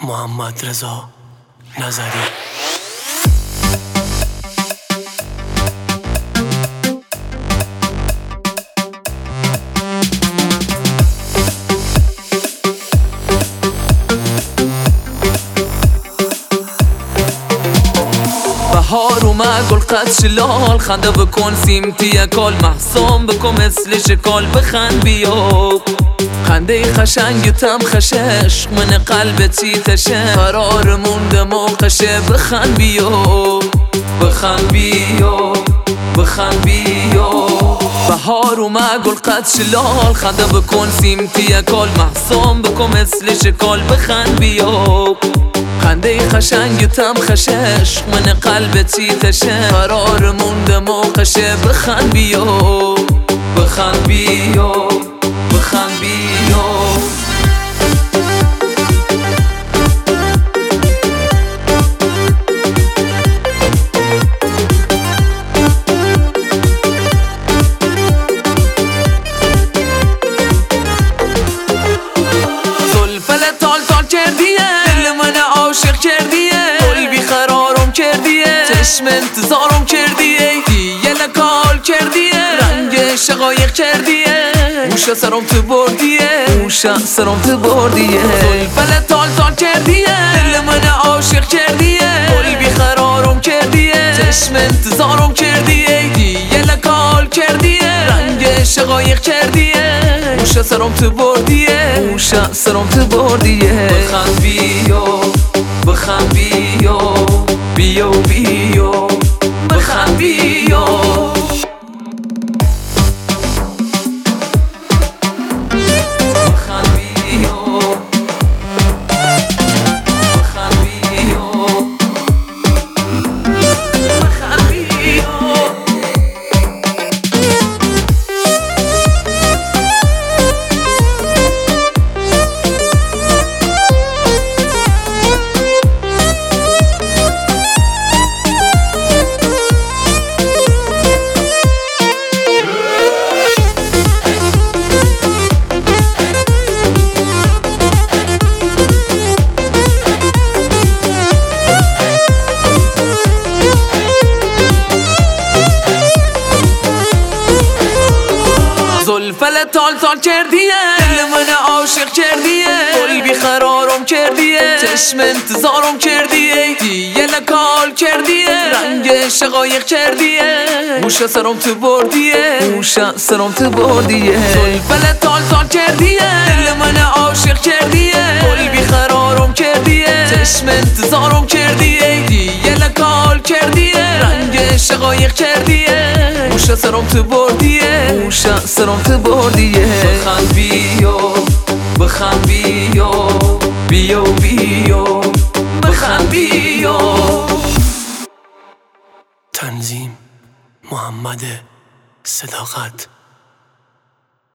محمد رضا نظری. بهار اومد گل قد شلال، خنده بکن سیمتی کال، محسوم بکن مثل شکال، بخند بیا خنده خشنگتم خشش، من قلب تیتشه قرار مونده موقشه، بخند بیا بخند بیا بخند بیا. بهار اومد گل قد شلال، خنده بکن سیمتی کال، محسوم بکن مثل شکال، بخند بیا خنده خشنگتم خشش، من قلب تیتشه قرار مونده موقشه، بخند بیا بخند بیا بخند بیا. زلفل تال تال کردیه، دل من عاشق کردیه، گل بیقرارم کردیه، چشم انتظارم کردیه، دیگه لکال کردیه، رنگ شقایق کردیه، موشا سرم تو بردیه، موشا سرم تو بردیه. زلفل تال تال کردیه، دل من عاشق کردیه، گل بیقرارم کردیه، چشم انتظارم کردیه، دیگه لکال کردیه، رنگ شقایق کردیه، موشا سرم تو بردیه، موشا سرم تو بردیه. بخند بیا بخند بیا بیا بیا بخند بیا. زلفل تال تال کردیه، دل من عاشق کردیه، گل بیقرارم کردیه، چشم انتظارم کردیه، دیگه لکال کردیه، رنگ شقایق کردیه، موشا سرم تو بردیه، موشا سرم تو بردیه. زلفل تال تال کردیه، دل من عاشق کردیه، گل بیقرارم کردیه، چشم انتظارم کردیه، دیگه لکال کردیه، رنگ شقایق کردیه، موشا سرم تو بردیه، موشا سرم تو بردیه. بخند بیا بخند بیا بیا بیا بخند بیا. تنظیم محمد صداقت.